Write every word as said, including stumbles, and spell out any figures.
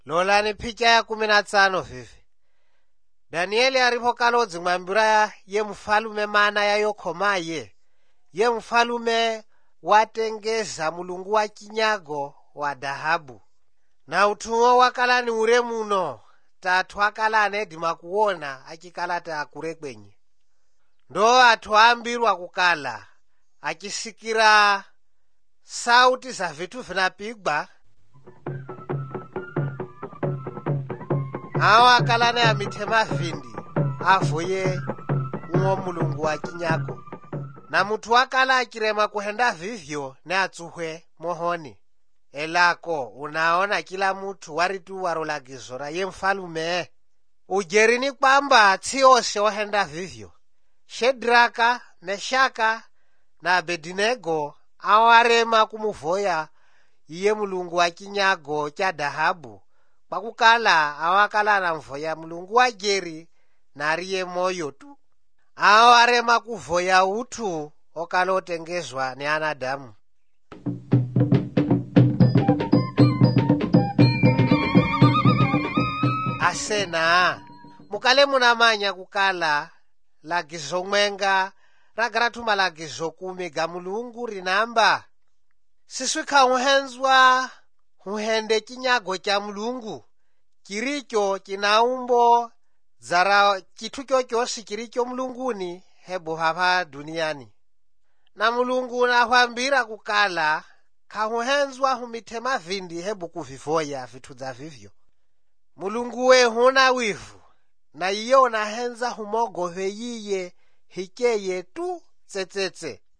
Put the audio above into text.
Lolani picha ya kumi na tano vivi. Danieli alipokalozi mwambira ye mfalume mana ya yokomaye. Ye mfalume watengeza mulungu wa kinyago wa dahabu. Na utuo wakalani ure muno, tatu akalane dima kuona akikalata akure kwenye. Ndo atuambirwa kukala, akisikira sauti za vitu vinapigwa. Hawa akalane ya mitema vindi, avuye uo mulungu wa kinyago. Na mutu wakala akirema kuhenda vivyo ne atsuhwe mohoni. Elako unaona kila mutu waritu warolagizora ye mfalume. Ujerini kwamba tsiose ohenda vivyo. Shedraka, Meshaka na Abednego awarema kumuvoya iye mulungu wa kinyago cha dahabu. Pakukala awakala na mvoya mulungu wa geri na ariye moyo tu. Awarema kuvoya utu okalotengezwa ni anadamu. Asena mukale munamanya kukala lagizo mwenga ragaratuma lagizo kumi ga mulungu rinamba. Siswika uhenzwa uhende kinyago cha mulungu. Kiricho kinaumbo zara kitu chochosi kiricho mulunguni hebu hapa duniani. Na mulungu nahwambira kukala kahuhenzwa humitema vindi hebu kuvivoya vitu za vivyo. Mulungu we huna wivu na iyo nahenza humogove yiye hikeye tu tsetsetse.